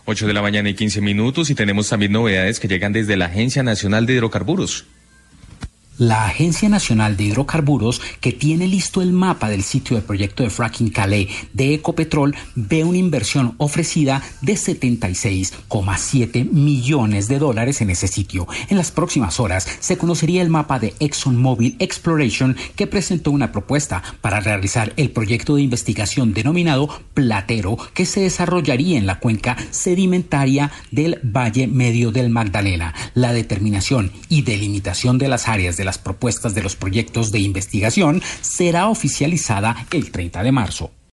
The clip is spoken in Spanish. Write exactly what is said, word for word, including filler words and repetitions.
ocho de la mañana y quince minutos y tenemos también novedades que llegan desde la Agencia Nacional de Hidrocarburos. La Agencia Nacional de Hidrocarburos, que tiene listo el mapa del sitio de proyecto de fracking Calais de Ecopetrol, ve una inversión ofrecida de setenta y seis coma siete millones de dólares en ese sitio. En las próximas horas se conocería el mapa de ExxonMobil Exploration, que presentó una propuesta para realizar el proyecto de investigación denominado Platero, que se desarrollaría en la cuenca sedimentaria del Valle Medio del Magdalena. La determinación y delimitación de las áreas de las propuestas de los proyectos de investigación será oficializada el treinta de marzo.